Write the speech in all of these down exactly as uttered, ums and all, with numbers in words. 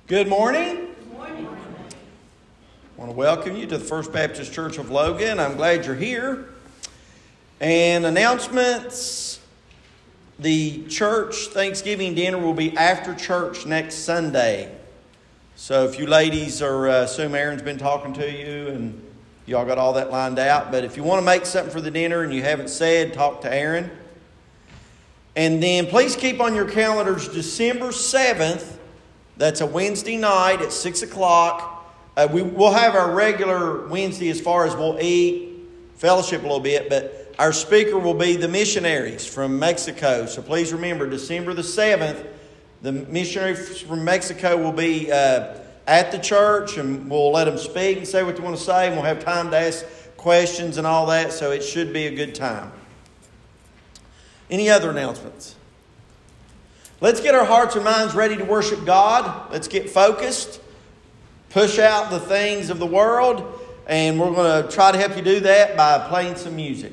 Good morning. Good morning. I want to welcome you to the First Baptist Church of Logan. I'm glad you're here. And announcements. The church Thanksgiving dinner will be after church next Sunday. So if you ladies are, uh, assume Aaron's been talking to you and y'all got all that lined out. But if you want to make something for the dinner and you haven't said, talk to Aaron. And then please keep on your calendars December seventh. That's a Wednesday night at six o'clock. Uh, we, we'll have our regular Wednesday as far as we'll eat, fellowship a little bit. But our speaker will be the missionaries from Mexico. So please remember, December the seventh, the missionaries from Mexico will be uh, at the church. And we'll let them speak and say what they want to say. And we'll have time to ask questions and all that. So it should be a good time. Any other announcements? Let's get our hearts and minds ready to worship God. Let's get focused. Push out the things of the world. And we're going to try to help you do that by playing some music.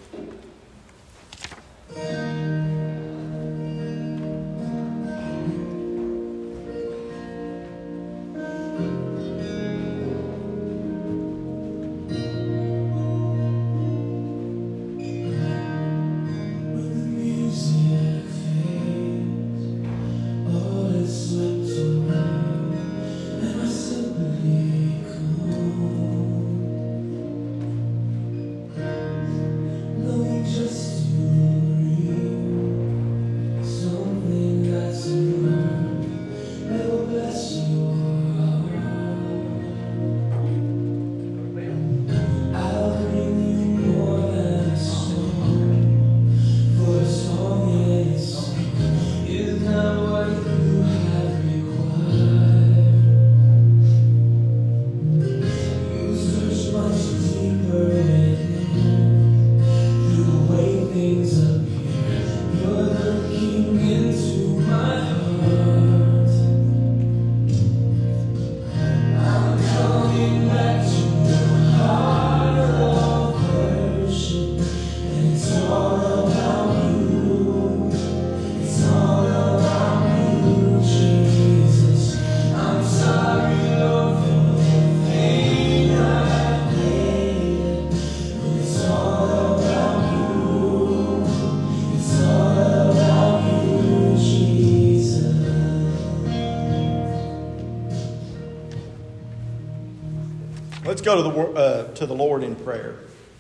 Let's go to the uh, to the Lord in prayer.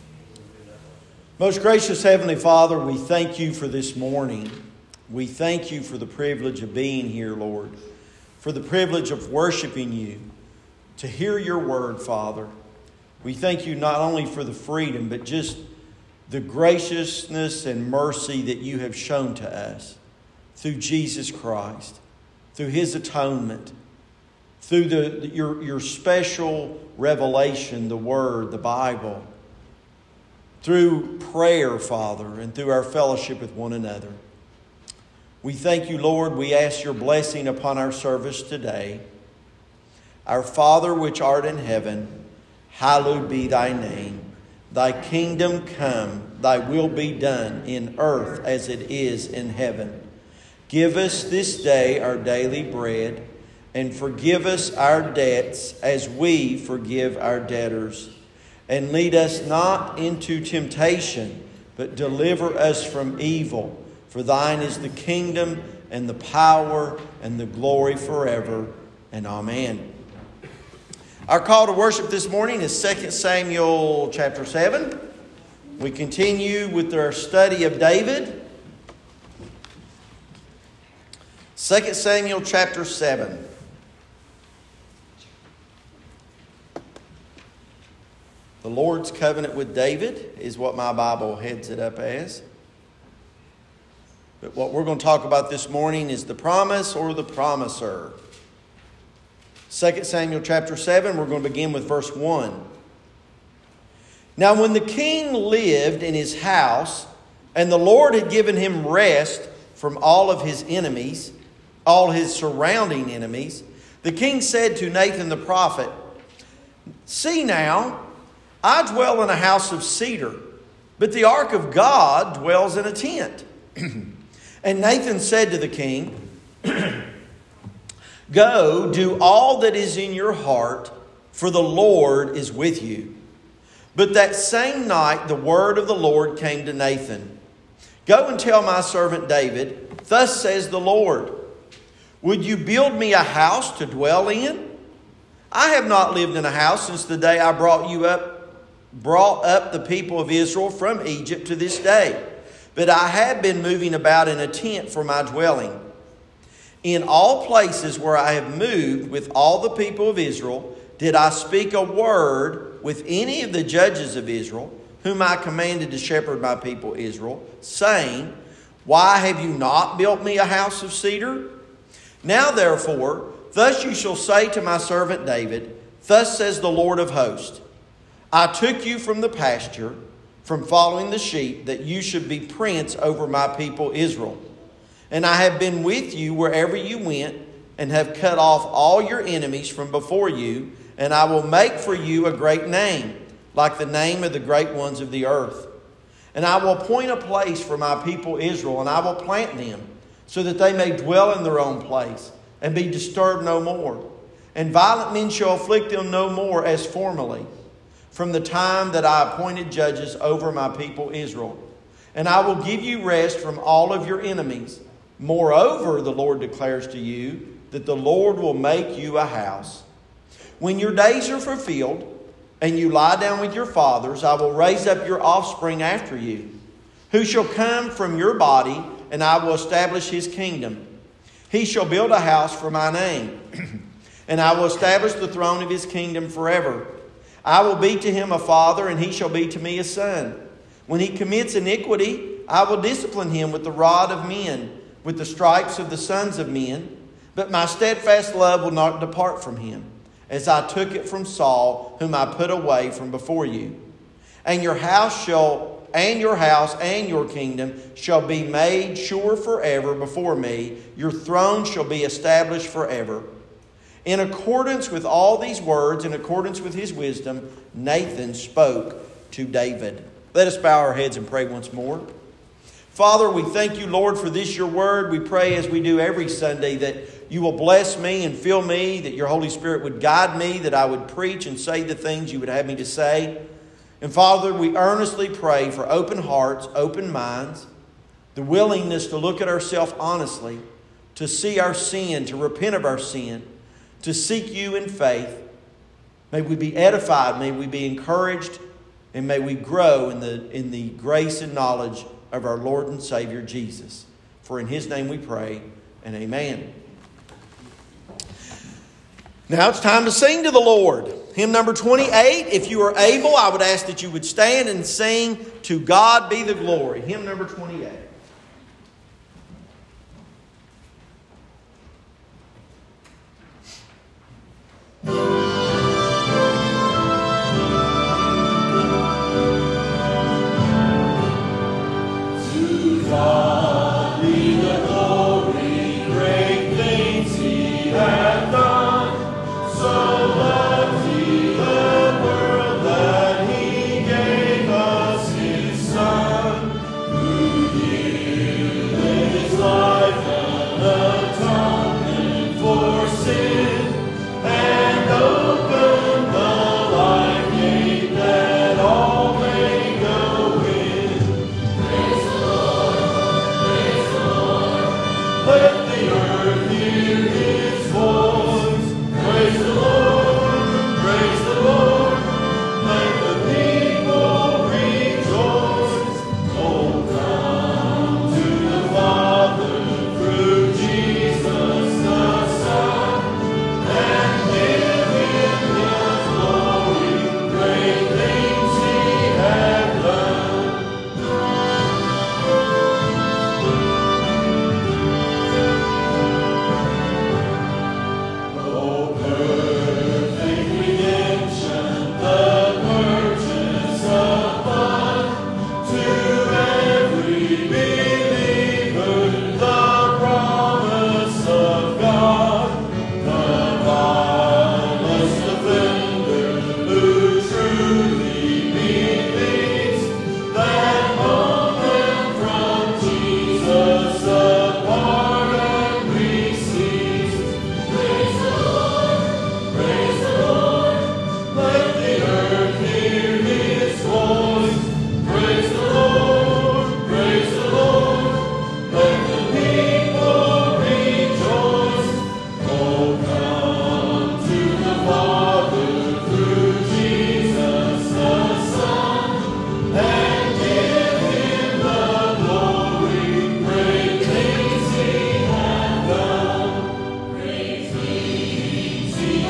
Most gracious Heavenly Father, we thank you for this morning. We thank you for the privilege of being here, Lord. For the privilege of worshiping you. To hear your word, Father. We thank you not only for the freedom, but just the graciousness and mercy that you have shown to us. Through Jesus Christ. Through His atonement. Through the, your, your special revelation, the Word, the Bible. Through prayer, Father, and through our fellowship with one another. We thank you, Lord. We ask your blessing upon our service today. Our Father which art in heaven, hallowed be thy name. Thy kingdom come, thy will be done in earth as it is in heaven. Give us this day our daily bread. And forgive us our debts as we forgive our debtors. And lead us not into temptation, but deliver us from evil. For thine is the kingdom and the power and the glory forever. And amen. Our call to worship this morning is Second Samuel chapter seven. We continue with our study of David. Second Samuel chapter seven. The Lord's covenant with David is what my Bible heads it up as. But what we're going to talk about this morning is the promise or the promiser. Second Samuel chapter seven, we're going to begin with verse one. Now when the king lived in his house, and the Lord had given him rest from all of his enemies, all his surrounding enemies, the king said to Nathan the prophet, "See now, I dwell in a house of cedar, but the ark of God dwells in a tent." And Nathan said to the king, Go, do all that is in your heart, for the Lord is with you." But that same night the word of the Lord came to Nathan. "Go and tell my servant David, thus says the Lord, would you build me a house to dwell in? I have not lived in a house since the day I brought you up, brought up the people of Israel from Egypt to this day. But I have been moving about in a tent for my dwelling. In all places where I have moved with all the people of Israel, did I speak a word with any of the judges of Israel, whom I commanded to shepherd my people Israel, saying, why have you not built me a house of cedar? Now therefore, thus you shall say to my servant David, thus says the Lord of hosts, I took you from the pasture, from following the sheep, that you should be prince over my people Israel. And I have been with you wherever you went, and have cut off all your enemies from before you, and I will make for you a great name, like the name of the great ones of the earth. And I will appoint a place for my people Israel, and I will plant them, so that they may dwell in their own place, and be disturbed no more. And violent men shall afflict them no more as formerly, from the time that I appointed judges over my people Israel. And I will give you rest from all of your enemies. Moreover, the Lord declares to you that the Lord will make you a house. When your days are fulfilled, and you lie down with your fathers, I will raise up your offspring after you, who shall come from your body, and I will establish his kingdom. He shall build a house for my name, and I will establish the throne of his kingdom forever. I will be to him a father, and he shall be to me a son. When he commits iniquity, I will discipline him with the rod of men, with the stripes of the sons of men. But my steadfast love will not depart from him, as I took it from Saul, whom I put away from before you. And your house shall, and your house and your kingdom shall be made sure forever before me. Your throne shall be established forever. In accordance with all these words, in accordance with his wisdom, Nathan spoke to David. Let us bow our heads and pray once more. Father, we thank you, Lord, for this your word. We pray, as we do every Sunday, that you will bless me and fill me, that your Holy Spirit would guide me, that I would preach and say the things you would have me to say. And Father, we earnestly pray for open hearts, open minds, the willingness to look at ourselves honestly, to see our sin, to repent of our sin, to seek you in faith. May we be edified, may we be encouraged, and may we grow in the, in the grace and knowledge of our Lord and Savior Jesus. For in his name we pray, and amen. Now it's time to sing to the Lord. Hymn number twenty-eight. If you are able, I would ask that you would stand and sing To God Be the Glory. Hymn number twenty-eight.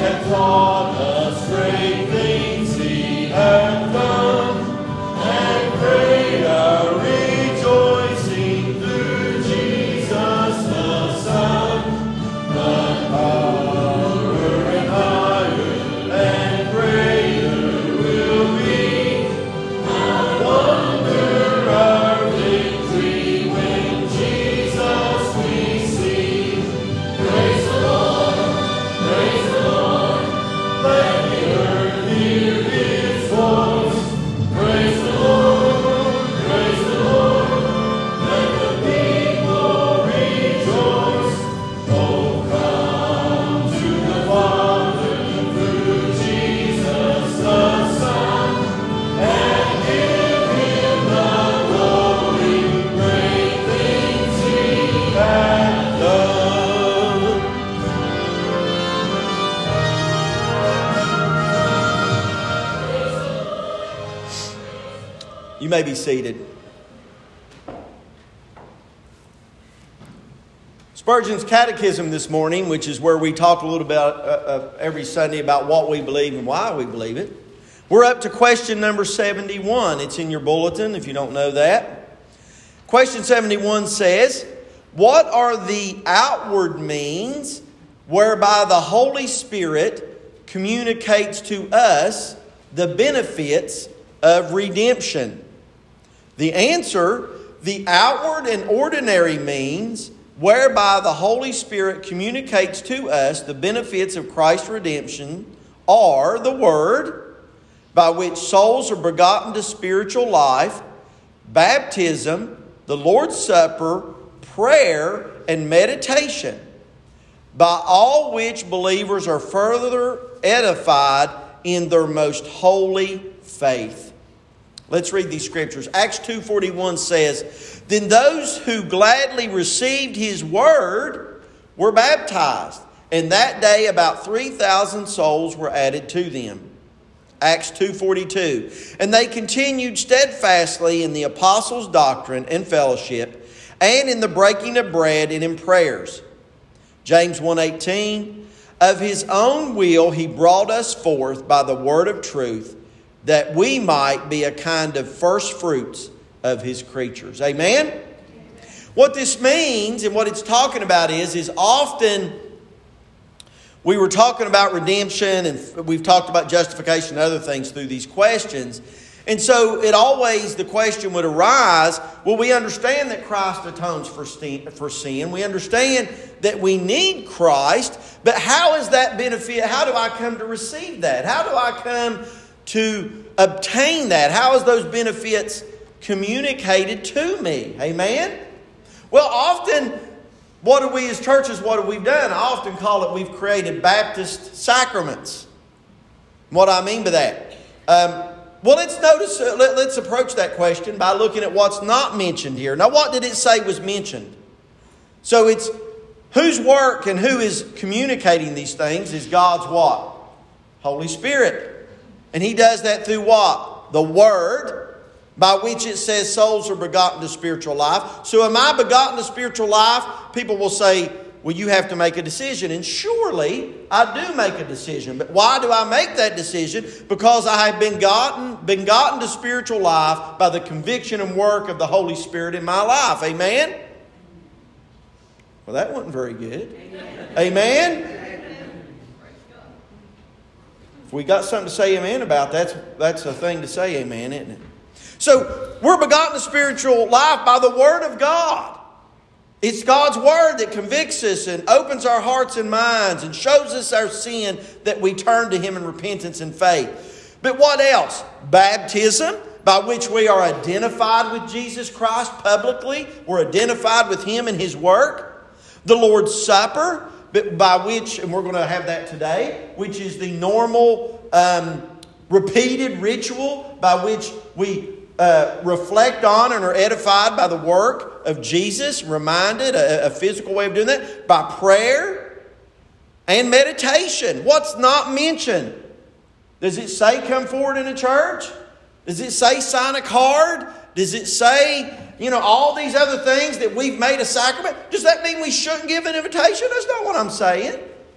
hath taught us great things He hath done, and great our rejoicing through Jesus the Son. But higher and higher and greater will be the wonder our victory when Jesus we see. Praise the Lord, praise the Lord, let the earth hear His voice. Praise the Lord, praise the Lord, let the people rejoice. Oh, come to the Father through Jesus the Son, and give Him the glory, great things He hath done. You may be seated. Spurgeon's Catechism this morning, which is where we talk a little bit uh, uh, every Sunday about what we believe and why we believe it. We're up to question number seventy-one. It's in your bulletin if you don't know that. Question seventy-one says, what are the outward means whereby the Holy Spirit communicates to us the benefits of redemption? The answer, the outward and ordinary means whereby the Holy Spirit communicates to us the benefits of Christ's redemption are the Word, by which souls are begotten to spiritual life, baptism, the Lord's Supper, prayer, and meditation, by all which believers are further edified in their most holy faith. Let's read these scriptures. Acts two forty-one says, then those who gladly received His word were baptized, and that day about three thousand souls were added to them. Acts two forty-two, and they continued steadfastly in the apostles' doctrine and fellowship, and in the breaking of bread and in prayers. James one eighteen, of His own will He brought us forth by the word of truth, that we might be a kind of first fruits of His creatures. Amen? Amen? What this means and what it's talking about is, is often we were talking about redemption and we've talked about justification and other things through these questions. And so it always, the question would arise, well, we understand that Christ atones for for sin. We understand that we need Christ, but how is that benefit? How do I come to receive that? How do I come to obtain that? How is those benefits communicated to me? Amen? Well, often, what do we as churches, what have we done? I often call it we've created Baptist sacraments. What do I mean by that? Um, well, let's notice, uh, let, let's approach that question by looking at what's not mentioned here. Now, what did it say was mentioned? So it's whose work and who is communicating these things is God's what? Holy Spirit. And He does that through what? The Word, by which it says souls are begotten to spiritual life. So am I begotten to spiritual life? People will say, well, you have to make a decision. And surely I do make a decision. But why do I make that decision? Because I have been gotten, been gotten to spiritual life by the conviction and work of the Holy Spirit in my life. Amen? Well, that wasn't very good. Amen? Amen? If we got something to say amen about, that's, that's a thing to say amen, isn't it? So, we're begotten to spiritual life by the Word of God. It's God's Word that convicts us and opens our hearts and minds and shows us our sin, that we turn to Him in repentance and faith. But what else? Baptism, by which we are identified with Jesus Christ publicly. We're identified with Him and His work. The Lord's Supper, by which, and we're going to have that today, which is the normal, um, repeated ritual by which we uh, reflect on and are edified by the work of Jesus, reminded, a, a physical way of doing that, by prayer and meditation. What's not mentioned? Does it say come forward in a church? Does it say sign a card? Does it say, you know, all these other things that we've made a sacrament? Does that mean we shouldn't give an invitation? That's not what I'm saying.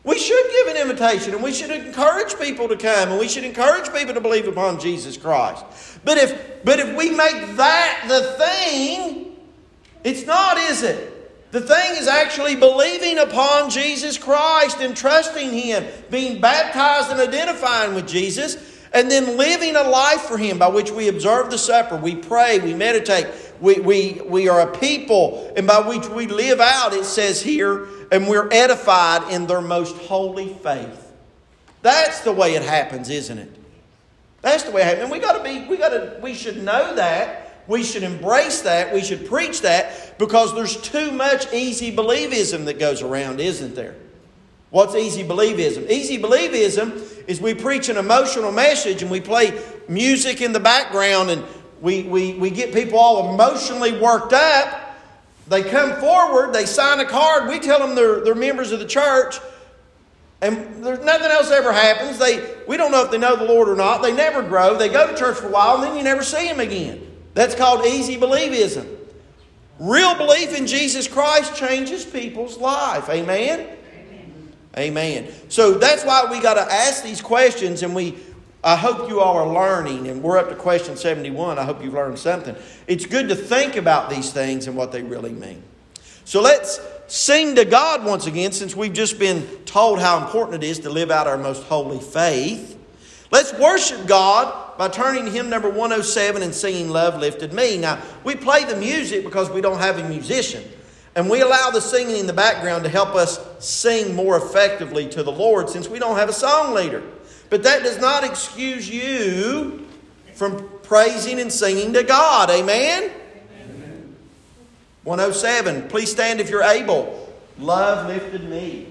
We should give an invitation, and we should encourage people to come, and we should encourage people to believe upon Jesus Christ. But if, but if we make that the thing, it's not, is it? The thing is actually believing upon Jesus Christ and trusting Him, being baptized and identifying with Jesus, and then living a life for Him by which we observe the supper, we pray, we meditate, we, we, we are a people, and by which we live out, it says here, and we're edified in their most holy faith. That's the way it happens, isn't it? That's the way it happens. And we got to be, we got to, we should know that. We should embrace that. We should preach that, because there's too much easy believism that goes around, isn't there? What's easy believism? Easy believism is we preach an emotional message and we play music in the background, and we, we, we get people all emotionally worked up. They come forward, they sign a card, we tell them they're, they're members of the church, and there's nothing else ever happens. They, we don't know if they know the Lord or not. They never grow. They go to church for a while, and then you never see them again. That's called easy believism. Real belief in Jesus Christ changes people's life. Amen? Amen. Amen. So that's why we got to ask these questions, and we I hope you all are learning, and we're up to question seventy-one. I hope you've learned something. It's good to think about these things and what they really mean. So let's sing to God once again, since we've just been told how important it is to live out our most holy faith. Let's worship God by turning to hymn number one oh seven and singing Love Lifted Me. Now, we play the music because we don't have a musician. And we allow the singing in the background to help us sing more effectively to the Lord, since we don't have a song leader. But that does not excuse you from praising and singing to God. Amen? Amen. one oh seven. Please stand if you're able. Love lifted me.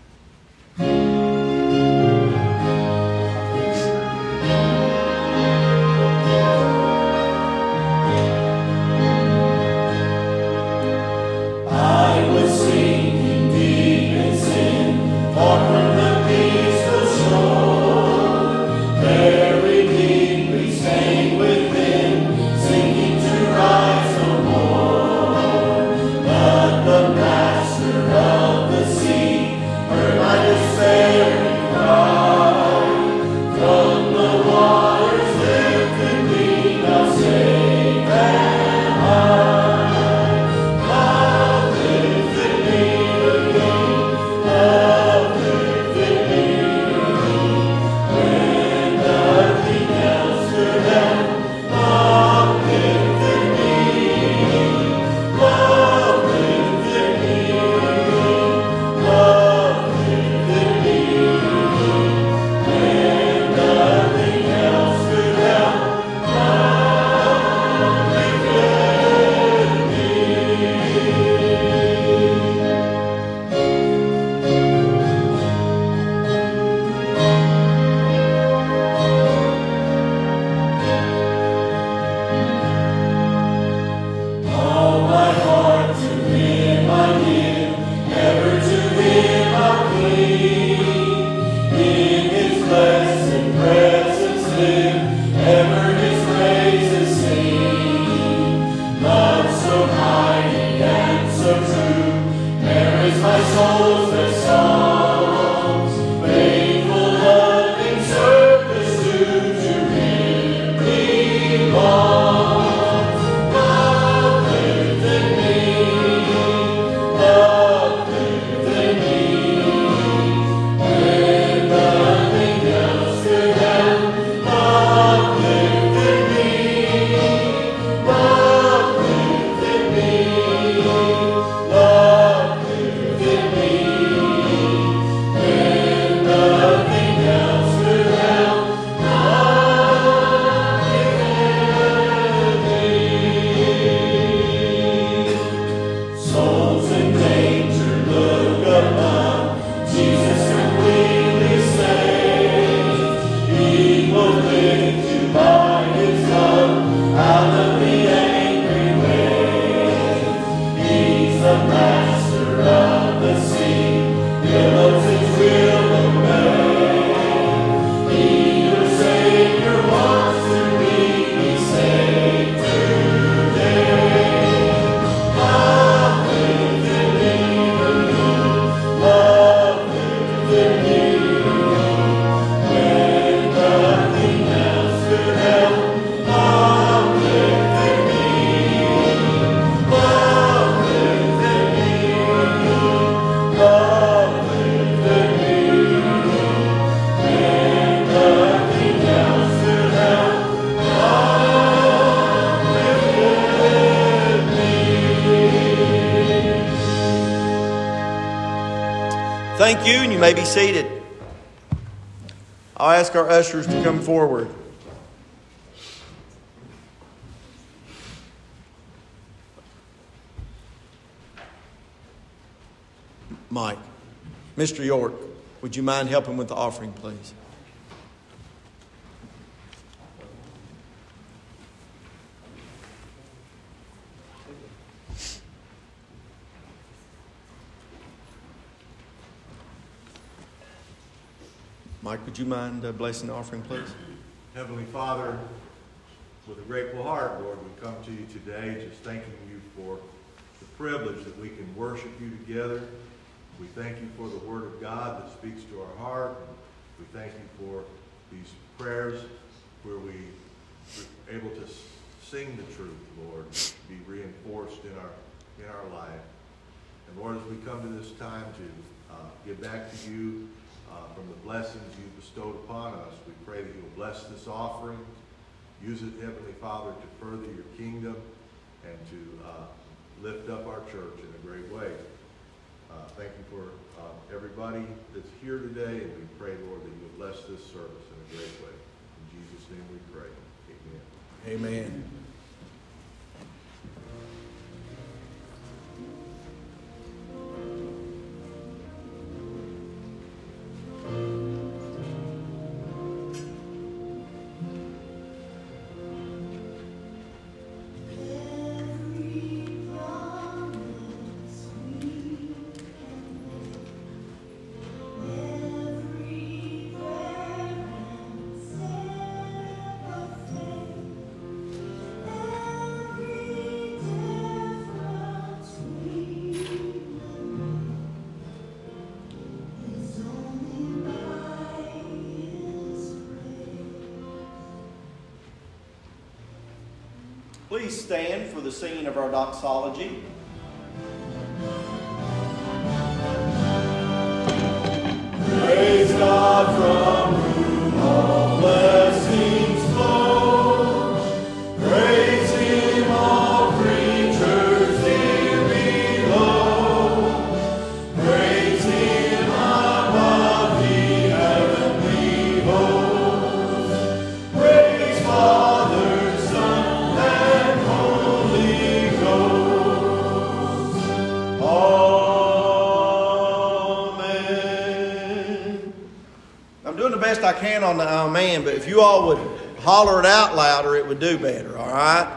I was sinking deep in sin, far from the peaceful shore, very deeply staying within, sinking to rise no more. But the master of the sea Thank you, and you may be seated. I'll ask our ushers to come forward. Mike, Mister York, would you mind helping with the offering, please? Mike, would you mind uh, blessing the offering, please? Heavenly Father, with a grateful heart, Lord, we come to you today just thanking you for the privilege that we can worship you together. We thank you for the Word of God that speaks to our heart. We thank you for these prayers where we are able to sing the truth, Lord, be reinforced in our in our life. And Lord, as we come to this time to uh, give back to you uh, from the blessings you bestowed upon us, we pray that you'll bless this offering. Use it, Heavenly Father, to further your kingdom and to uh, lift up our church in a great way. Uh, thank you for uh, everybody that's here today, and we pray, Lord, that you'll bless this service in a great way. In Jesus' name we pray. Amen. Amen. Please stand for the singing of our doxology. Praise God from whom all blessings flow. Praise Him, all creatures here below. Praise Him above the heavenly host. Praise Father, Son, and Holy Ghost. Amen. I'm doing the best I can on the amen, but if you all would holler it out louder, it would do better, all right?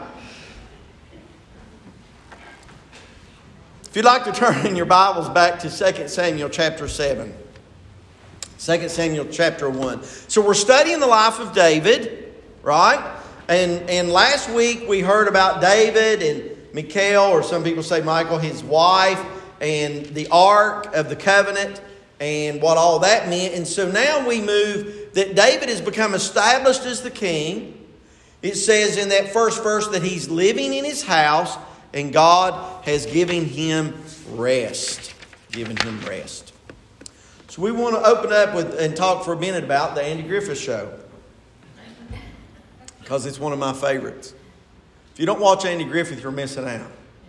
If you'd like to turn in your Bibles back to Second Samuel chapter seven. Second Samuel chapter one. So we're studying the life of David, right? And, and last week we heard about David and Michal, or some people say Michael, his wife, and the Ark of the Covenant, and what all that meant. And so now we move that David has become established as the king. It says in that first verse that he's living in his house and God has given him rest. Given him rest. So we want to open up with and talk for a minute about the Andy Griffith Show, because it's one of my favorites. If you don't watch Andy Griffith, you're missing out.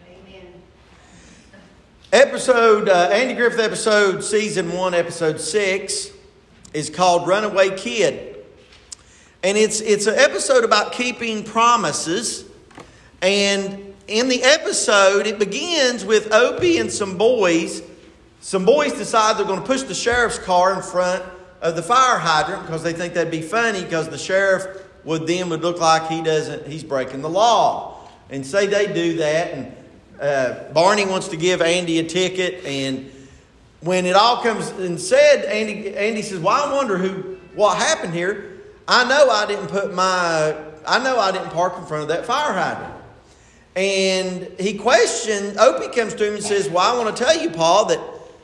Episode, uh, Andy Griffith episode, season one, episode six, is called Runaway Kid. And it's it's an episode about keeping promises. And in the episode, it begins with Opie and some boys. Some boys decide they're going to push the sheriff's car in front of the fire hydrant because they think that'd be funny, because the sheriff would then would look like he doesn't, he's breaking the law. And say they do that, and Uh, Barney wants to give Andy a ticket, and when it all comes and said, Andy Andy says, "Well, I wonder who what happened here. I know I didn't put my I know I didn't park in front of that fire hydrant." And he questioned. Opie comes to him and says, "Well, I want to tell you, Paul, that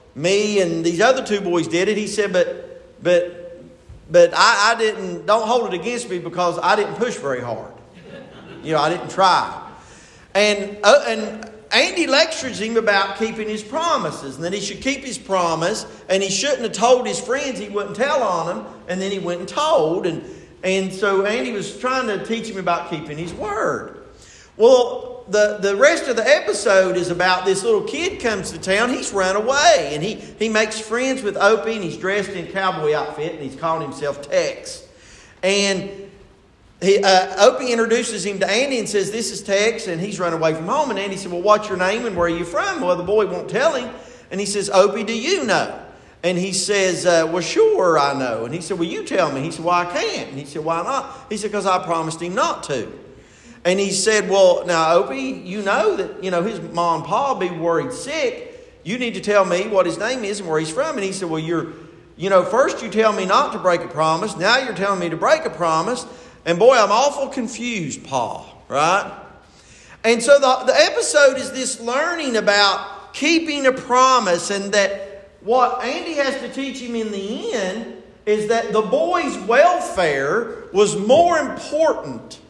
me and these other two boys did it. He said, but but but I, I didn't, don't hold it against me because I didn't push very hard. You know, I didn't try. And uh, and Andy lectures him about keeping his promises, and that he should keep his promise, and he shouldn't have told his friends he wouldn't tell on them, and then he went and told. And, and so Andy was trying to teach him about keeping his word. Well, the, the rest of the episode is about this little kid comes to town. He's run away, and he, he makes friends with Opie, and he's dressed in cowboy outfit, and he's calling himself Tex. And He, uh, Opie introduces him to Andy and says, this is Tex, and he's run away from home. And Andy said, well, what's your name and where are you from? Well, the boy won't tell him. And he says, Opie, do you know? And he says, uh, well, sure, I know. And he said, well, you tell me. He said, well, I can't. And he said, why not? He said, because I promised him not to. And he said, well, now, Opie, you know that, you know, his mom and pa will be worried sick. You need to tell me what his name is and where he's from. And he said, well, you're, you know, first you tell me not to break a promise. Now you're telling me to break a promise. And boy, I'm awful confused, Pa, right? And so the, the episode is this learning about keeping a promise, and that what Andy has to teach him in the end is that the boy's welfare was more important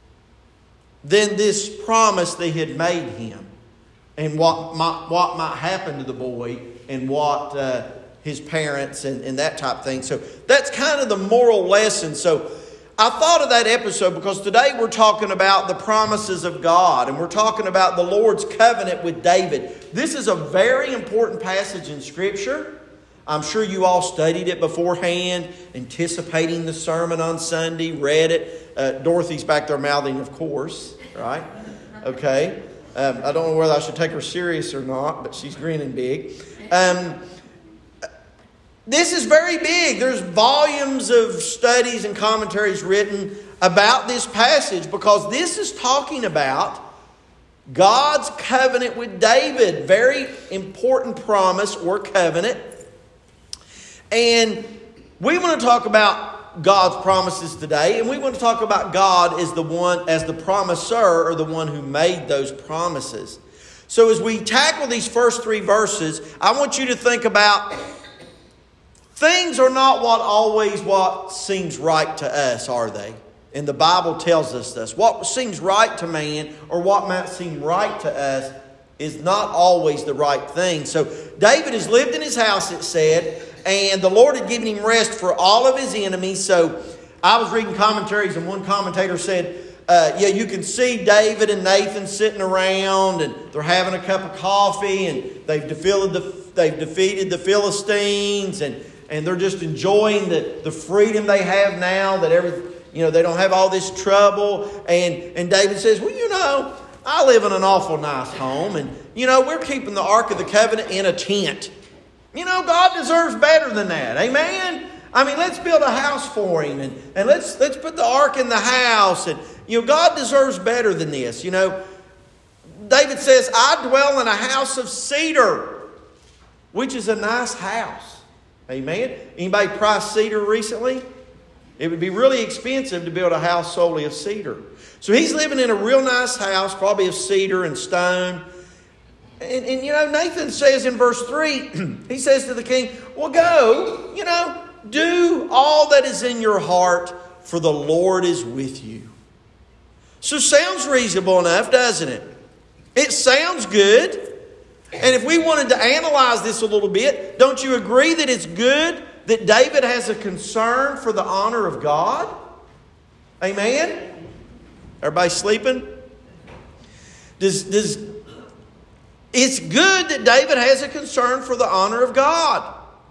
than this promise they had made him, and what might, what might happen to the boy, and what uh, his parents and, and that type of thing. So that's kind of the moral lesson. So I thought of that episode because today we're talking about the promises of God, and we're talking about the Lord's covenant with David. This is a very important passage in Scripture. I'm sure you all studied it beforehand, anticipating the sermon on Sunday, read it. Uh, Dorothy's back there mouthing, of course, right? Okay. Um, I don't know whether I should take her serious or not, but she's grinning big. Um This is very big. There's volumes of studies and commentaries written about this passage because this is talking about God's covenant with David. Very important promise or covenant. And we want to talk about God's promises today, and we want to talk about God as the one, as the promisor, or the one who made those promises. So as we tackle these first three verses, I want you to think about things are not what always what seems right to us, are they? And the Bible tells us this. What seems right to man, or what might seem right to us, is not always the right thing. So David has lived in his house, it said, and the Lord had given him rest for all of his enemies. So I was reading commentaries, and one commentator said, uh, yeah, you can see David and Nathan sitting around, and they're having a cup of coffee, and they've defeated the, they've defeated the Philistines, and And they're just enjoying the, the freedom they have now, that every, you know, they don't have all this trouble. And, and David says, well, you know, I live in an awful nice home. And, you know, we're keeping the Ark of the Covenant in a tent. You know, God deserves better than that. Amen? I mean, let's build a house for him. And, and let's, let's put the Ark in the house. And, you know, God deserves better than this. You know, David says, I dwell in a house of cedar, which is a nice house. Amen. Anybody priced cedar recently? It would be really expensive to build a house solely of cedar. So he's living in a real nice house, probably of cedar and stone. And, and you know, Nathan says in verse three, he says to the king, well, go, you know, do all that is in your heart, for the Lord is with you. So sounds reasonable enough, doesn't it? It sounds good. And if we wanted to analyze this a little bit, don't you agree that it's good that David has a concern for the honor of God? Amen? Everybody sleeping? Does, does, it's good that David has a concern for the honor of God.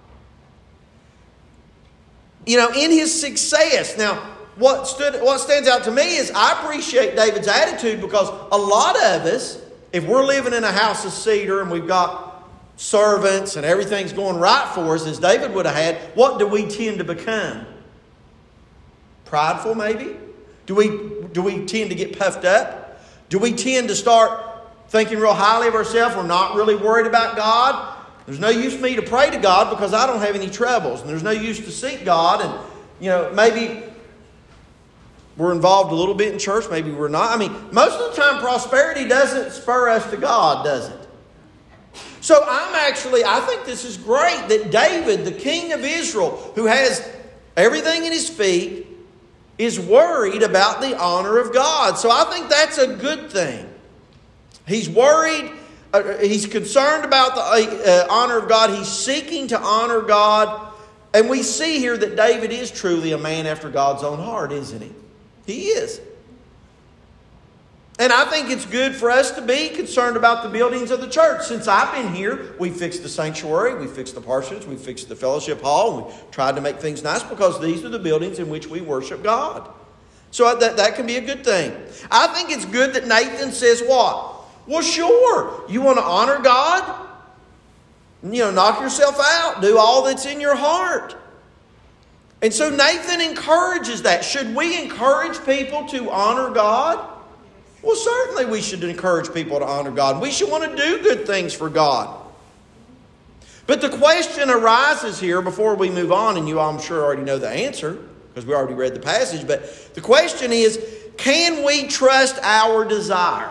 You know, in his success. Now, what stood, what stands out to me is I appreciate David's attitude, because a lot of us, if we're living in a house of cedar and we've got servants and everything's going right for us, as David would have had, what do we tend to become? Prideful, maybe? Do we, do we tend to get puffed up? Do we tend to start thinking real highly of ourselves? We're not really worried about God. There's no use for me to pray to God because I don't have any troubles. And there's no use to seek God. And, you know, maybe we're involved a little bit in church. Maybe we're not. I mean, most of the time prosperity doesn't spur us to God, does it? So I'm actually, I think this is great that David, the king of Israel, who has everything at his feet, is worried about the honor of God. So I think that's a good thing. He's worried, uh, he's concerned about the uh, honor of God. He's seeking to honor God. And we see here that David is truly a man after God's own heart, isn't he? He is. And I think it's good for us to be concerned about the buildings of the church. Since I've been here, we fixed the sanctuary, we fixed the parsonage, we fixed the fellowship hall, and we tried to make things nice because these are the buildings in which we worship God. So that, that can be a good thing. I think it's good that Nathan says what? Well, sure, you want to honor God? You know, knock yourself out. Do all that's in your heart. And so Nathan encourages that. Should we encourage people to honor God? Well, certainly we should encourage people to honor God. We should want to do good things for God. But the question arises here before we move on, and you all, I'm sure, already know the answer because we already read the passage. But the question is, can we trust our desire?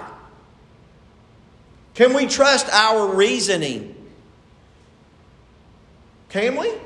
Can we trust our reasoning? Can we?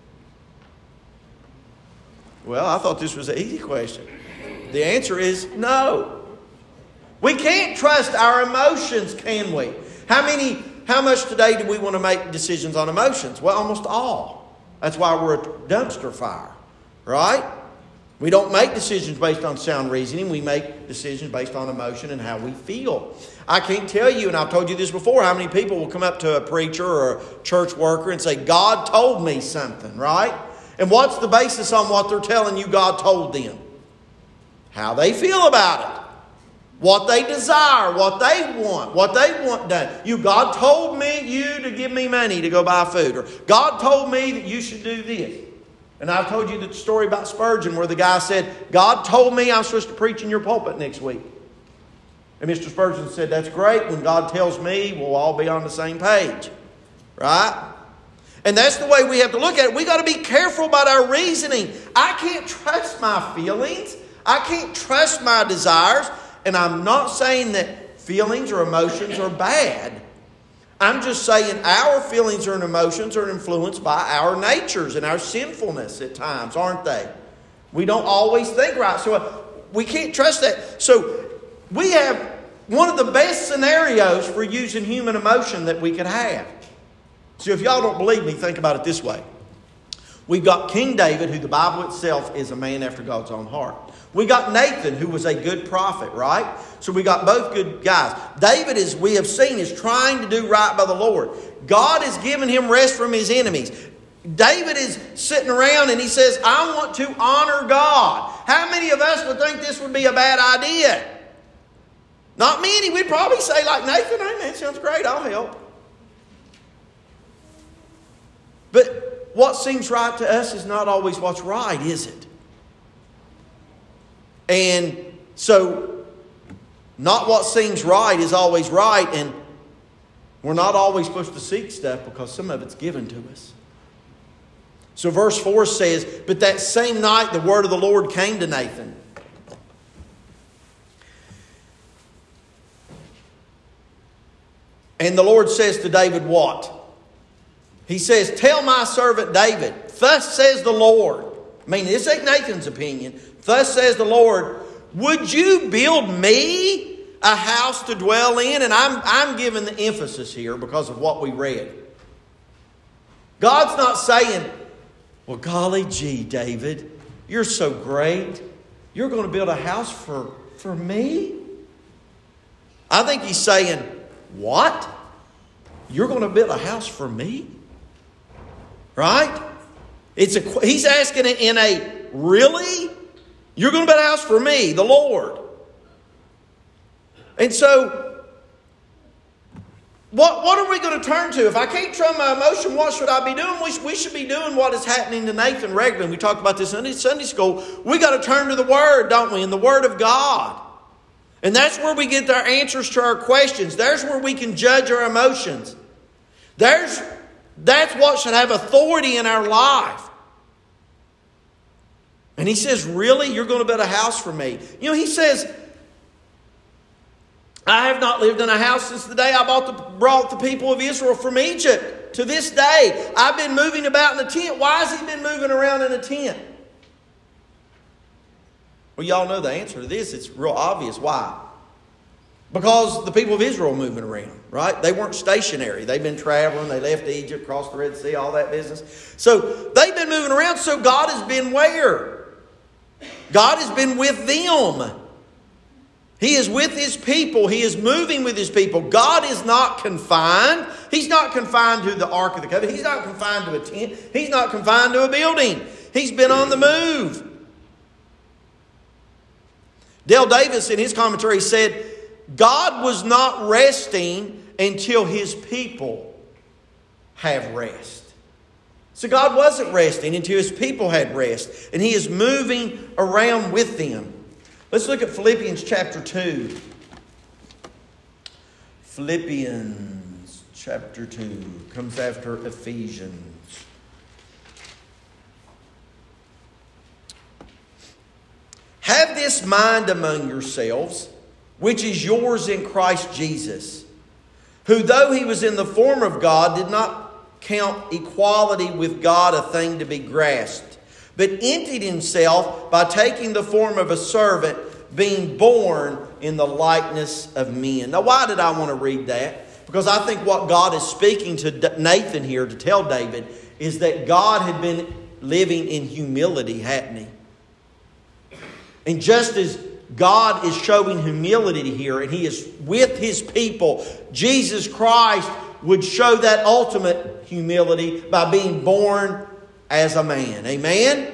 Well, I thought this was an easy question. The answer is no. We can't trust our emotions, can we? How many, how much today do we want to make decisions on emotions? Well, almost all. That's why we're a dumpster fire, right? We don't make decisions based on sound reasoning. We make decisions based on emotion and how we feel. I can't tell you, and I've told you this before, how many people will come up to a preacher or a church worker and say, God told me something, right? And what's the basis on what they're telling you God told them? How they feel about it. What they desire, what they want, what they want done. You, God told me you to give me money to go buy food. Or God told me that you should do this. And I've told you the story about Spurgeon where the guy said, God told me I'm supposed to preach in your pulpit next week. And Mister Spurgeon said, that's great. When God tells me, we'll all be on the same page. Right? And that's the way we have to look at it. We got to be careful about our reasoning. I can't trust my feelings. I can't trust my desires. And I'm not saying that feelings or emotions are bad. I'm just saying our feelings and emotions are influenced by our natures and our sinfulness at times, aren't they? We don't always think right. So we can't trust that. So we have one of the best scenarios for using human emotion that we could have. So if y'all don't believe me, think about it this way. We've got King David, who the Bible itself is a man after God's own heart. We got Nathan, who was a good prophet, right? So we got both good guys. David, as we have seen, is trying to do right by the Lord. God has given him rest from his enemies. David is sitting around and he says, I want to honor God. How many of us would think this would be a bad idea? Not many. We'd probably say like Nathan, hey man, sounds great, I'll help. But what seems right to us is not always what's right, is it? And so, not what seems right is always right, and we're not always supposed to seek stuff because some of it's given to us. So verse four says, but that same night the word of the Lord came to Nathan. And the Lord says to David what? He says, tell my servant David, thus says the Lord. I mean, this ain't Nathan's opinion. Thus says the Lord, would you build me a house to dwell in? And I'm, I'm giving the emphasis here because of what we read. God's not saying, well, golly gee, David, you're so great. You're going to build a house for, for me? I think he's saying, what? You're going to build a house for me? Right? It's a, he's asking it in a, really? You're going to build a house for me, the Lord. And so, what, what are we going to turn to? If I can't trust my emotion, what should I be doing? We, we should be doing what is happening to Nathan regularly. We talked about this in Sunday school. We got to turn to the Word, don't we? And the Word of God. And that's where we get our answers to our questions. There's where we can judge our emotions. There's, that's what should have authority in our life. And he says, really? You're going to build a house for me? You know, he says, I have not lived in a house since the day I bought the, brought the people of Israel from Egypt. To this day, I've been moving about in a tent. Why has he been moving around in a tent? Well, y'all know the answer to this. It's real obvious. Why? Because the people of Israel are moving around, right? They weren't stationary. They've been traveling. They left Egypt, crossed the Red Sea, all that business. So they've been moving around. So God has been where? God has been with them. He is with His people. He is moving with His people. God is not confined. He's not confined to the Ark of the Covenant. He's not confined to a tent. He's not confined to a building. He's been on the move. Dale Davis in his commentary said, God was not resting until His people have rest. So God wasn't resting until His people had rest. And He is moving around with them. Let's look at Philippians chapter two. Philippians chapter two comes after Ephesians. Have this mind among yourselves, which is yours in Christ Jesus, who though He was in the form of God, did not count equality with God a thing to be grasped, but emptied Himself by taking the form of a servant, being born in the likeness of men. Now, why did I want to read that? Because I think what God is speaking to Nathan here to tell David is that God had been living in humility, hadn't He? And just as God is showing humility here, and He is with His people, Jesus Christ would show that ultimate humility by being born as a man. Amen?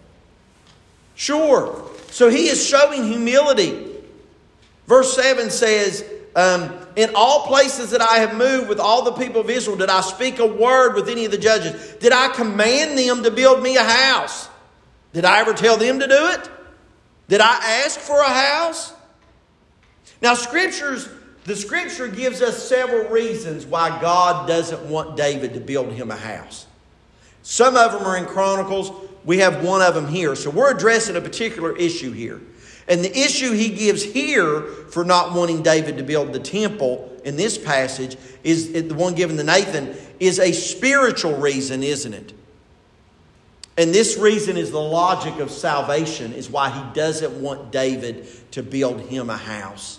Sure. So He is showing humility. Verse seven says, um, in all places that I have moved with all the people of Israel, did I speak a word with any of the judges? Did I command them to build me a house? Did I ever tell them to do it? Did I ask for a house? Now, scriptures, the Scripture gives us several reasons why God doesn't want David to build him a house. Some of them are in Chronicles. We have one of them here. So we're addressing a particular issue here. And the issue he gives here for not wanting David to build the temple in this passage is the one given to Nathan is a spiritual reason, isn't it? And this reason is the logic of salvation, is why he doesn't want David to build him a house.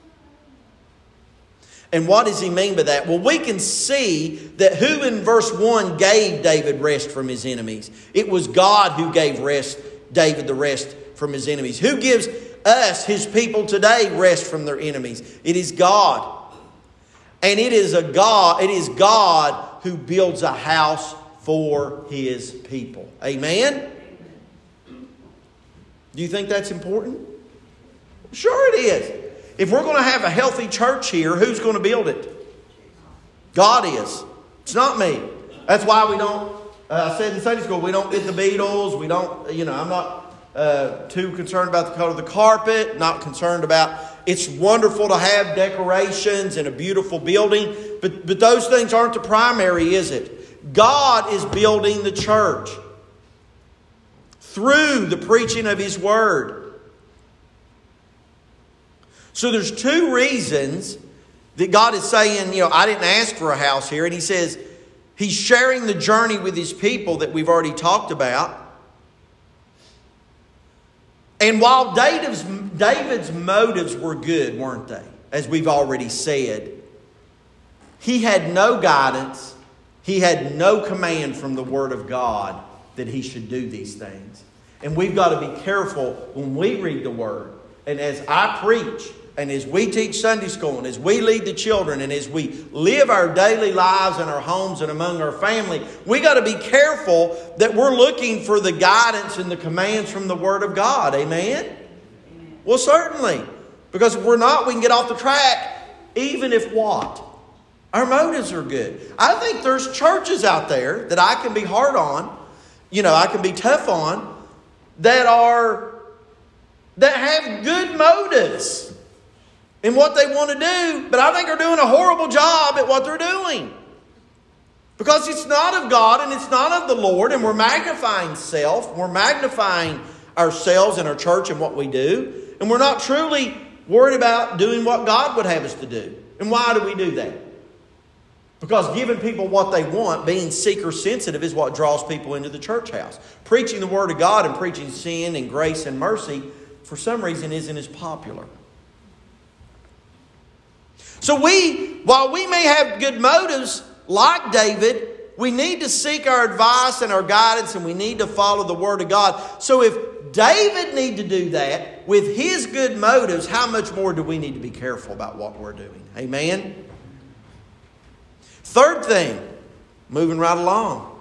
And what does he mean by that? Well, we can see that who in verse one gave David rest from his enemies? It was God who gave rest, David the rest from his enemies. Who gives us, His people today, rest from their enemies? It is God. And it is a God, it is God who builds a house for His people. Amen? Do you think that's important? Sure it is. If we're going to have a healthy church here, who's going to build it? God is. It's not me. That's why we don't, uh, I said in Sunday school, we don't get the Beatles. We don't, you know, I'm not uh, too concerned about the color of the carpet. Not concerned about, it's wonderful to have decorations and a beautiful building. But, but those things aren't the primary, is it? God is building the church through the preaching of His Word. So there's two reasons that God is saying, you know, I didn't ask for a house here. And He says He's sharing the journey with His people that we've already talked about. And while David's, David's motives were good, weren't they? As we've already said, he had no guidance. He had no command from the Word of God that he should do these things. And we've got to be careful when we read the Word. And as I preach, and as we teach Sunday school, and as we lead the children, and as we live our daily lives in our homes and among our family, we got to be careful that we're looking for the guidance and the commands from the Word of God. Amen? Amen. Well, certainly. Because if we're not, we can get off the track, even if what? Our motives are good. I think there's churches out there that I can be hard on, you know, I can be tough on, that are, that have good motives in what they want to do, but I think are doing a horrible job at what they're doing. Because it's not of God and it's not of the Lord, and we're magnifying self, we're magnifying ourselves and our church and what we do, and we're not truly worried about doing what God would have us to do. And why do we do that? Because giving people what they want, being seeker sensitive, is what draws people into the church house. Preaching the Word of God and preaching sin and grace and mercy, for some reason, isn't as popular. So we, while we may have good motives like David, we need to seek our advice and our guidance, and we need to follow the Word of God. So if David need to do that with his good motives, how much more do we need to be careful about what we're doing? Amen? Third thing, moving right along.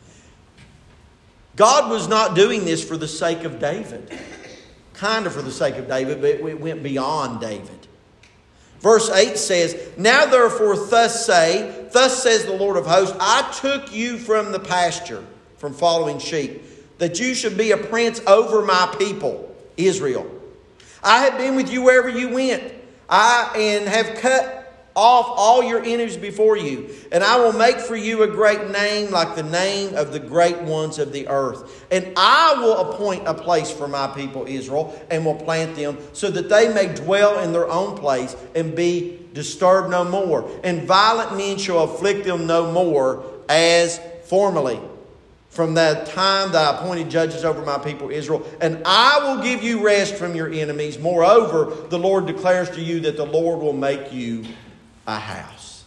God was not doing this for the sake of David. Kind of for the sake of David, but it went beyond David. Verse eight says, "Now therefore thus say, thus says the Lord of hosts, I took you from the pasture, from following sheep, that you should be a prince over my people, Israel. I have been with you wherever you went, I and have cut off all your enemies before you, and I will make for you a great name like the name of the great ones of the earth. And I will appoint a place for my people Israel, and will plant them, so that they may dwell in their own place and be disturbed no more. And violent men shall afflict them no more as formerly, from the time that I appointed judges over my people Israel. And I will give you rest from your enemies. Moreover, the Lord declares to you that the Lord will make you a house."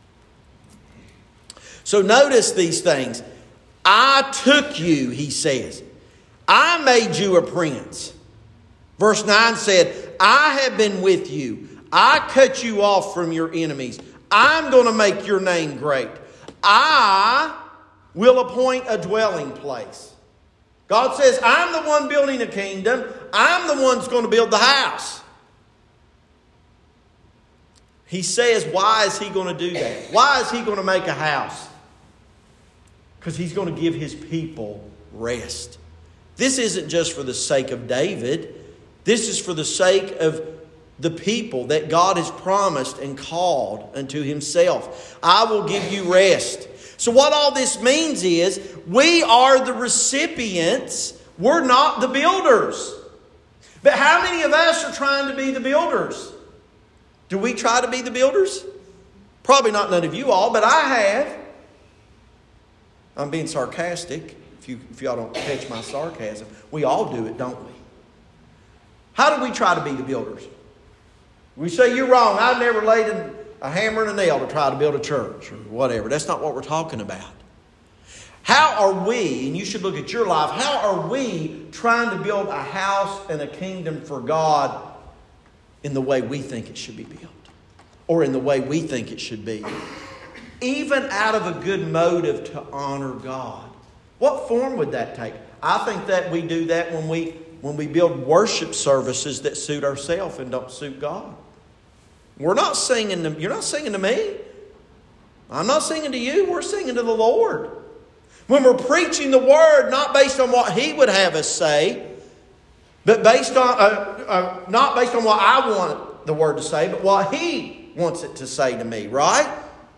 So notice these things. I took you, he says. I made you a prince. Verse nine said, I have been with you. I cut you off from your enemies. I'm going to make your name great. I will appoint a dwelling place. God says, I'm the one building a kingdom. I'm the one that's going to build the house. He says, why is he going to do that? Why is he going to make a house? Because he's going to give his people rest. This isn't just for the sake of David. This is for the sake of the people that God has promised and called unto himself. I will give you rest. So what all this means is we are the recipients. We're not the builders. But how many of us are trying to be the builders? Do we try to be the builders? Probably not none of you all, but I have. I'm being sarcastic, if you if y'all don't catch my sarcasm. We all do it, don't we? How do we try to be the builders? We say, you're wrong. I've never laid a, a hammer and a nail to try to build a church or whatever. That's not what we're talking about. How are we, and you should look at your life, how are we trying to build a house and a kingdom for God in the way we think it should be built, or in the way we think it should be, even out of a good motive to honor God? What form would that take? I think that we do that when we when we build worship services that suit ourselves and don't suit God. We're not singing to, you're not singing to me. I'm not singing to you. We're singing to the Lord. When we're preaching the Word, not based on what He would have us say, but based on, uh, uh, not based on what I want the Word to say, but what He wants it to say to me, right?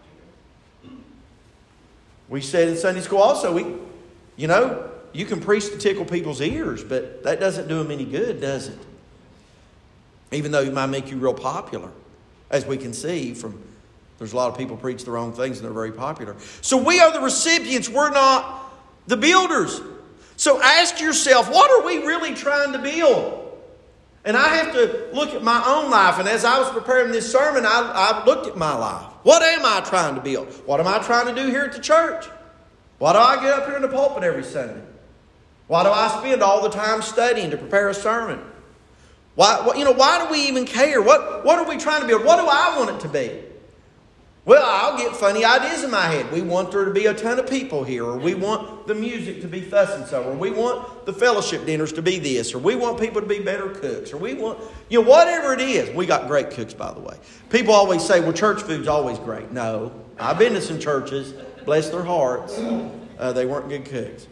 We said in Sunday school also, we, you know, you can preach to tickle people's ears, but that doesn't do them any good, does it? Even though it might make you real popular. As we can see from, there's a lot of people preach the wrong things and they're very popular. So we are the recipients, we're not the builders. So ask yourself, what are we really trying to build? And I have to look at my own life. And as I was preparing this sermon, I, I looked at my life. What am I trying to build? What am I trying to do here at the church? Why do I get up here in the pulpit every Sunday? Why do I spend all the time studying to prepare a sermon? Why, you know, why do we even care? What, what are we trying to build? What do I want it to be? Well, I'll get funny ideas in my head. We want there to be a ton of people here, or we want the music to be thus and so, or we want the fellowship dinners to be this, or we want people to be better cooks, or we want, you know, whatever it is. We got great cooks, by the way. People always say, well, church food's always great. No, I've been to some churches, bless their hearts, uh, they weren't good cooks.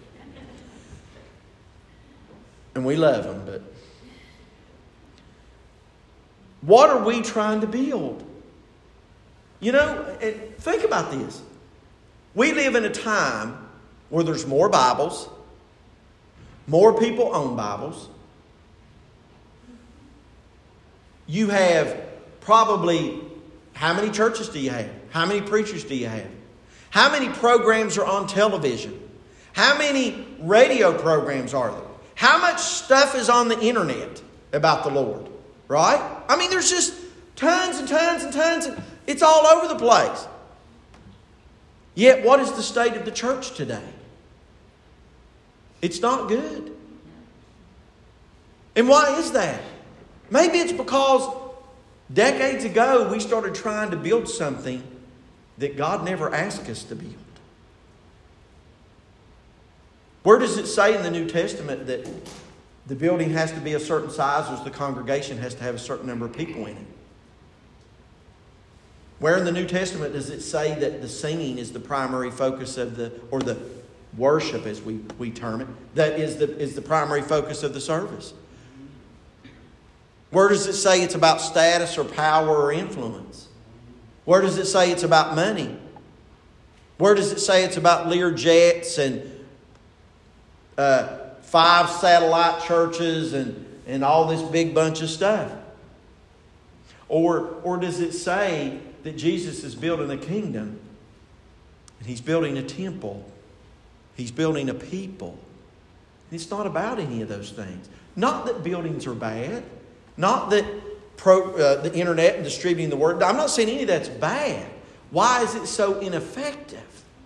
And we love them, but what are we trying to build? You know, think about this. We live in a time where there's more Bibles, more people own Bibles. You have probably, how many churches do you have? How many preachers do you have? How many programs are on television? How many radio programs are there? How much stuff is on the internet about the Lord? Right? I mean, there's just tons and tons and tons. And it's all over the place. Yet, what is the state of the church today? It's not good. And why is that? Maybe it's because decades ago we started trying to build something that God never asked us to build. Where does it say in the New Testament that the building has to be a certain size or the congregation has to have a certain number of people in it? Where in the New Testament does it say that the singing is the primary focus of the, or the worship as we, we term it, that is the, is the primary focus of the service? Where does it say it's about status or power or influence? Where does it say it's about money? Where does it say it's about Lear jets and uh, five satellite churches and, and all this big bunch of stuff? Or, or does it say that Jesus is building a kingdom and He's building a temple? He's building a people. It's not about any of those things. Not that buildings are bad. Not that pro, uh, the internet and distributing the word. I'm not saying any of that's bad. Why is it so ineffective?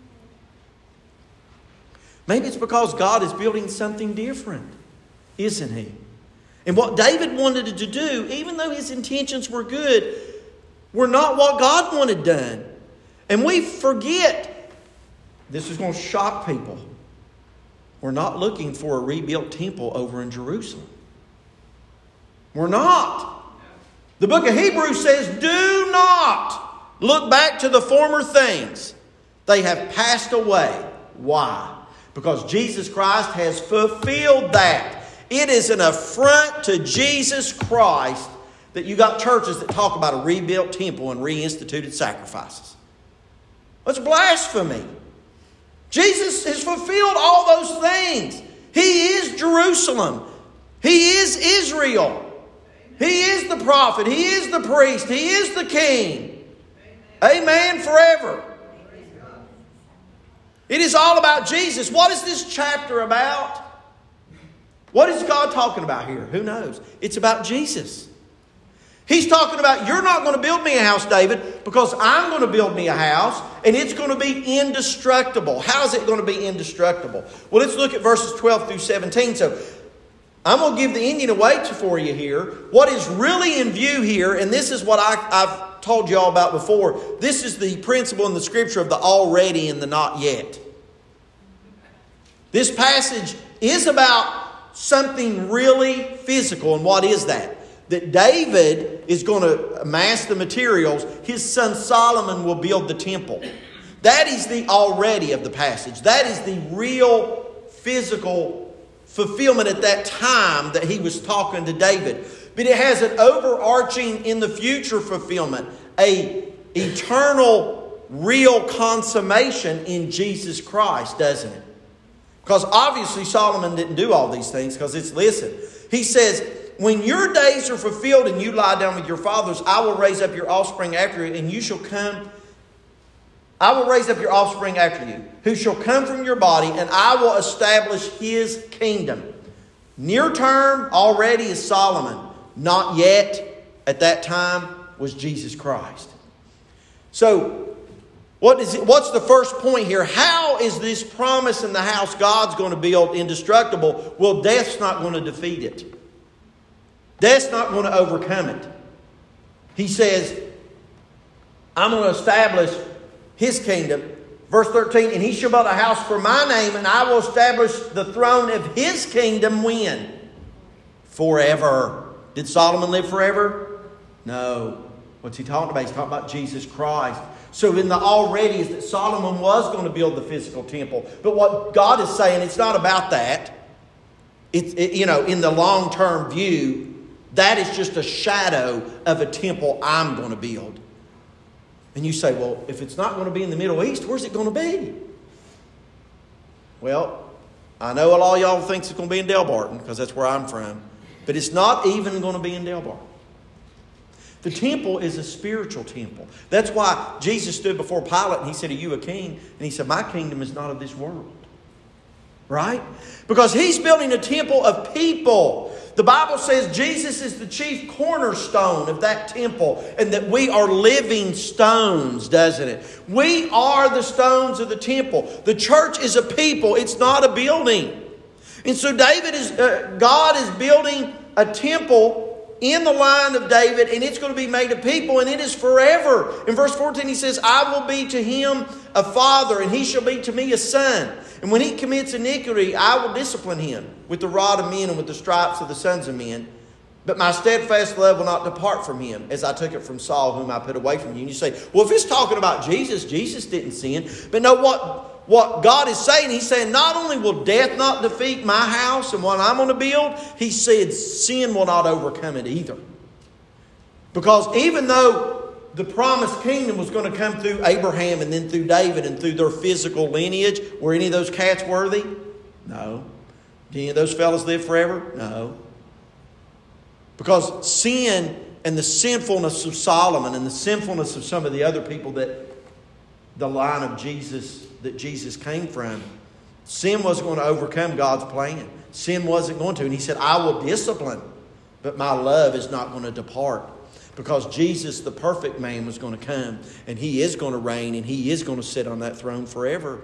Maybe it's because God is building something different, isn't He? And what David wanted to do, even though his intentions were good, were not what God wanted done. And we forget, this is going to shock people, we're not looking for a rebuilt temple over in Jerusalem. We're not. The book of Hebrews says, do not look back to the former things. They have passed away. Why? Because Jesus Christ has fulfilled that. It is an affront to Jesus Christ that you got churches that talk about a rebuilt temple and reinstituted sacrifices. That's blasphemy. Jesus has fulfilled all those things. He is Jerusalem. He is Israel. He is the prophet. He is the priest. He is the king. Amen, Amen forever. It is all about Jesus. What is this chapter about? What is God talking about here? Who knows? It's about Jesus. He's talking about, you're not going to build me a house, David, because I'm going to build me a house and it's going to be indestructible. How is it going to be indestructible? Well, let's look at verses twelve through seventeen. So, I'm going to give the Indian away for you here. What is really in view here, and this is what I, I've told you all about before. This is the principle in the Scripture of the already and the not yet. This passage is about something really physical. And what is that? That David is going to amass the materials. His son Solomon will build the temple. That is the already of the passage. That is the real physical fulfillment at that time that he was talking to David. But it has an overarching in the future fulfillment, a eternal real consummation in Jesus Christ, doesn't it? Because obviously Solomon didn't do all these things, because it's, listen, he says, when your days are fulfilled and you lie down with your fathers, I will raise up your offspring after you, and you shall come. I will raise up your offspring after you, who shall come from your body, and I will establish His kingdom. Near term already is Solomon. Not yet at that time was Jesus Christ. So, what is it, what's the first point here? How is this promise in the house God's going to build indestructible? Well, death's not going to defeat it. Death's not going to overcome it. He says, I'm going to establish His kingdom. Verse thirteen, and He shall build a house for my name, and I will establish the throne of His kingdom when? Forever. Did Solomon live forever? No. What's he talking about? He's talking about Jesus Christ. So in the already is that Solomon was going to build the physical temple. But what God is saying, it's not about that. It's, it, you know, in the long-term view, that is just a shadow of a temple I'm going to build. And you say, well, if it's not going to be in the Middle East, where's it going to be? Well, I know a lot of y'all think it's going to be in Delbarton, because that's where I'm from. But it's not even going to be in Delbarton. The temple is a spiritual temple. That's why Jesus stood before Pilate and he said, "Are you a king?" And he said, "My kingdom is not of this world." Right? Because he's building a temple of people. The Bible says Jesus is the chief cornerstone of that temple and that we are living stones, doesn't it? We are the stones of the temple. The church is a people. It's not a building. And so David is, uh, God is building a temple in the line of David, and it's going to be made of people, and it is forever. In verse fourteen, he says, "I will be to him a father, and he shall be to me a son. And when he commits iniquity, I will discipline him with the rod of men and with the stripes of the sons of men. But my steadfast love will not depart from him, as I took it from Saul, whom I put away from you." And you say, well, if it's talking about Jesus, Jesus didn't sin. But no, what, what God is saying, he's saying, not only will death not defeat my house and what I'm going to build, he said sin will not overcome it either. Because even though the promised kingdom was going to come through Abraham and then through David and through their physical lineage, were any of those cats worthy? No. Did any of those fellas live forever? No. Because sin and the sinfulness of Solomon and the sinfulness of some of the other people that the line of Jesus, that Jesus came from, sin wasn't going to overcome God's plan. Sin wasn't going to. And he said, "I will discipline, but my love is not going to depart." Because Jesus, the perfect man, was going to come. And he is going to reign. And he is going to sit on that throne forever.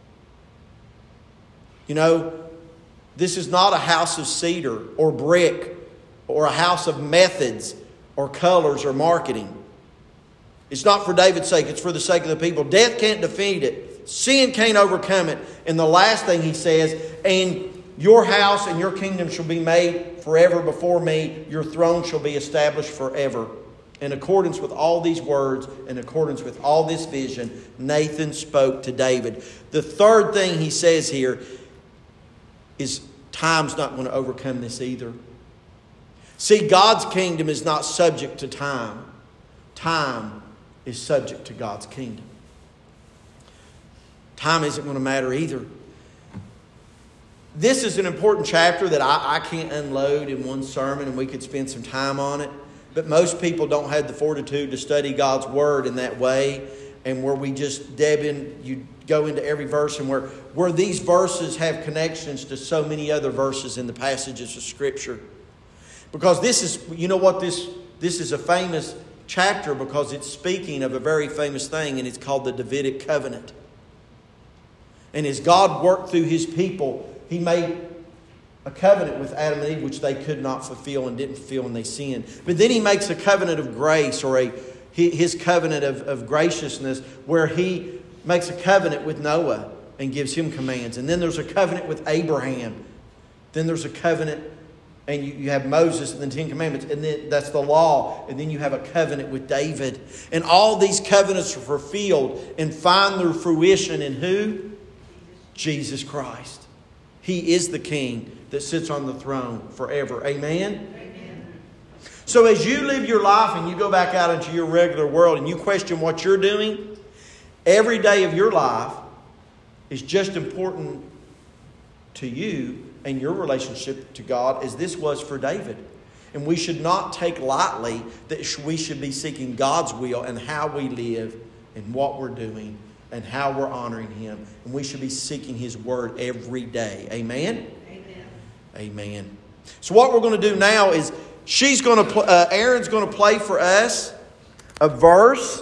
You know, this is not a house of cedar or brick or a house of methods or colors or marketing. It's not for David's sake. It's for the sake of the people. Death can't defeat it. Sin can't overcome it. And the last thing he says, "And your house and your kingdom shall be made forever before me. Your throne shall be established forever." In accordance with all these words, in accordance with all this vision, Nathan spoke to David. The third thing he says here is time's not going to overcome this either. See, God's kingdom is not subject to time. Time is subject to God's kingdom. Time isn't going to matter either. This is an important chapter that I, I can't unload in one sermon, and we could spend some time on it. But most people don't have the fortitude to study God's Word in that way, and where we just deb in, you go into every verse, and where, where these verses have connections to so many other verses in the passages of Scripture. Because this is, you know what, this, this is a famous chapter because it's speaking of a very famous thing, and it's called the Davidic covenant. And as God worked through His people, He made a covenant with Adam and Eve, which they could not fulfill and didn't fulfill when they sinned. But then He makes a covenant of grace, or a His covenant of, of graciousness, where He makes a covenant with Noah and gives him commands. And then there's a covenant with Abraham. Then there's a covenant, and you, you have Moses and the Ten Commandments, and then that's the law. And then you have a covenant with David. And all these covenants are fulfilled and find their fruition in who? Jesus Christ. He is the King that sits on the throne forever. Amen? Amen. So as you live your life and you go back out into your regular world and you question what you're doing, every day of your life is just important to you and your relationship to God as this was for David. And we should not take lightly that we should be seeking God's will and how we live and what we're doing and how we're honoring Him. And we should be seeking His Word every day. Amen? Amen. Amen. So what we're going to do now is she's going to, pl- uh, Aaron's going to play for us a verse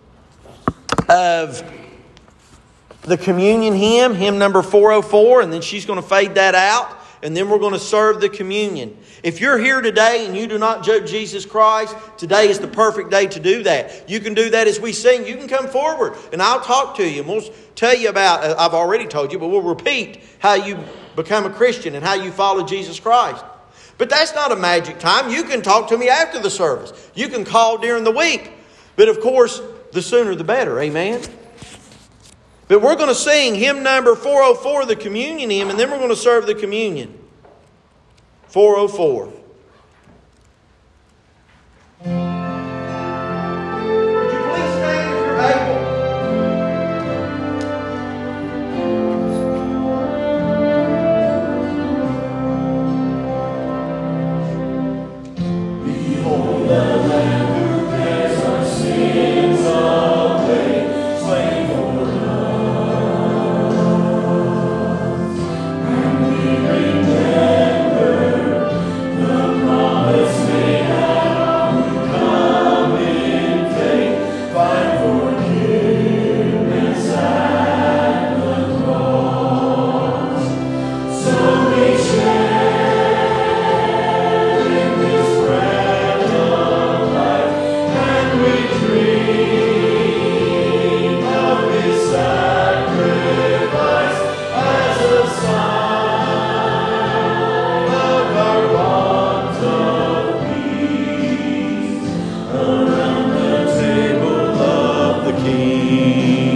of the communion hymn, hymn number four oh four, and then she's going to fade that out, and then we're going to serve the communion. If you're here today and you do not judge Jesus Christ, today is the perfect day to do that. You can do that as we sing. You can come forward and I'll talk to you. And we'll tell you about, uh, I've already told you, but we'll repeat how you become a Christian and how you follow Jesus Christ. But that's not a magic time. You can talk to me after the service. You can call during the week. But of course, the sooner the better. Amen? But we're going to sing hymn number four oh four, the communion hymn, and then we're going to serve the communion. four oh four. Would you please stand if you're able? Behold the Lamb who King.